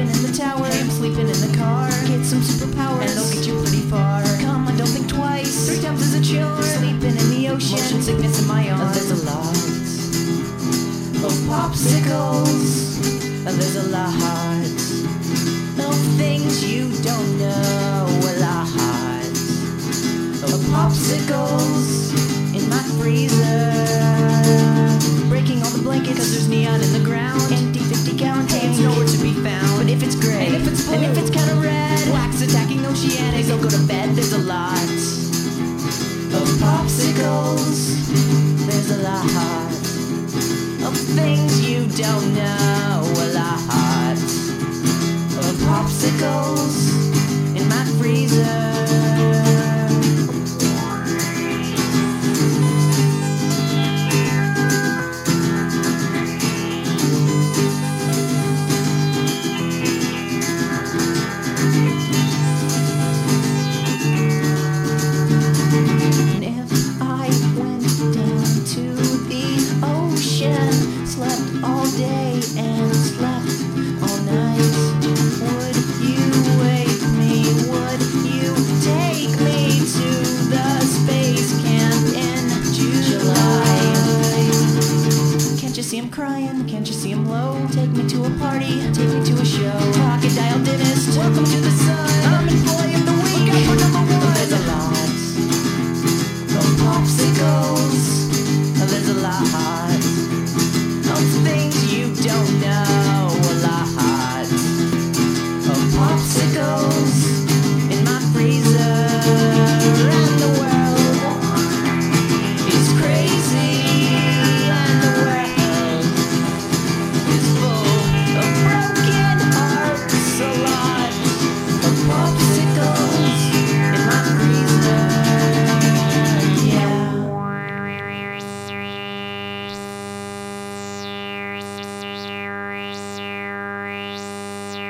sleeping in the tower. Hey, I'm sleeping in the car. Get some superpowers, and they'll get you pretty far. Come on, don't think twice. 3 times is a chore. Sleeping in the ocean. Motion sickness in my arms. There's a lot of popsicles. There's a lot of things you don't know. A lot of popsicles in my freezer. Breaking all the blankets, cause there's neon in the ground. Empty 50-gallon tank, it's nowhere to be found. But if it's gray, and if it's blue, and if it's kinda red, wax attacking oceanics, I'll go to bed. There's a lot of popsicles. There's a lot of things you don't know. A lot of popsicles in my freezer. Slept all day and slept all night. Would you wake me? Would you take me to the space camp in July? Can't you see him crying? Can't you see him low? Take me to a party, take me to a show. Crocodile dentist, welcome to the sun. I'm employed